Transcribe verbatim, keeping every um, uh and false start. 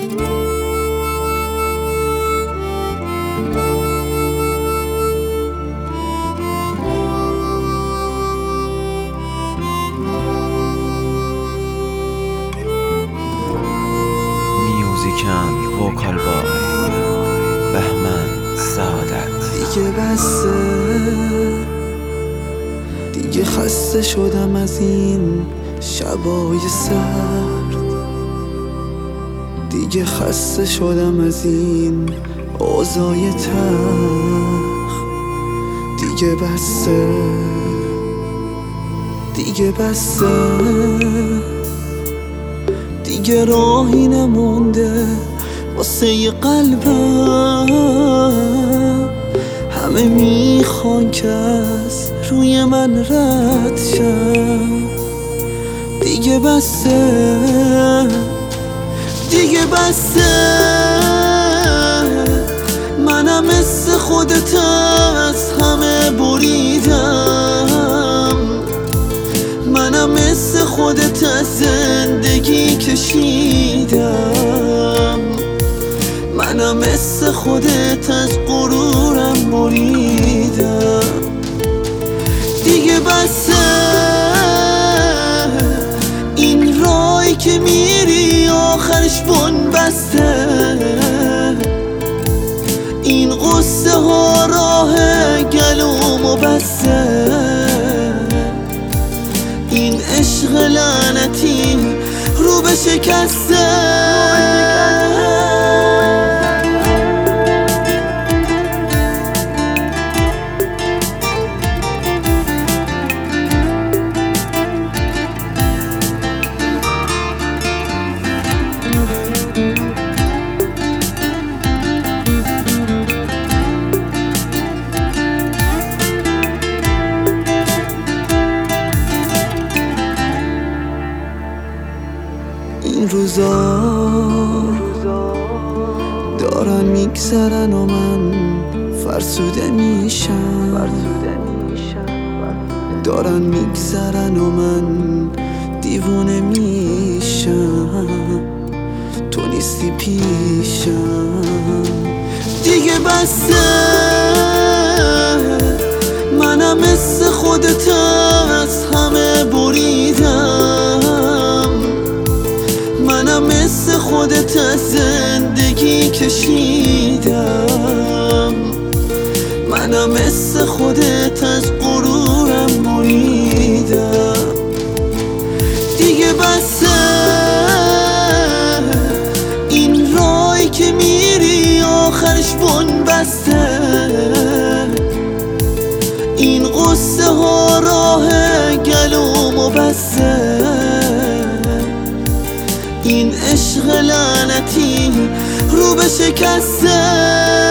میوزیکن وکال بای بهمن سعادت. دیگه بسه، دیگه خسته شدم از این شبای سرد، دیگه خسته شدم از این اوضاع تلخ. دیگه بسه، دیگه بسه، دیگه راهی نمونده واسه قلبم. همه میخوان که از روی من رد شم. دیگه بسه، دیگه بسه، منم مثل خودت از همه بریدم. منم مثل خودت از زندگی کشیدم. منم مثل خودت از غرورم بریدم. دیگه بسه، این راهی که میری آخرش بن بسته. این قصه ها راه گلومو بسته. این عشق لعنتی رو به شکسته. این روزا دارن میگذرن و من فرسوده میشم. دارن میگذرن و من دیوونه میشم. تو نیستی پیشم. دیگه بسه، منم مثل خودت از همه بریدم. منم مثل خودت از زندگی کشیدم. منم مثل خودت از غرورم بریدم. دیگه بسه، این راهی که میری آخرش بن بسته. این قصه ها راه گلومو بسته. این عشق لعنتی رو به شکسته.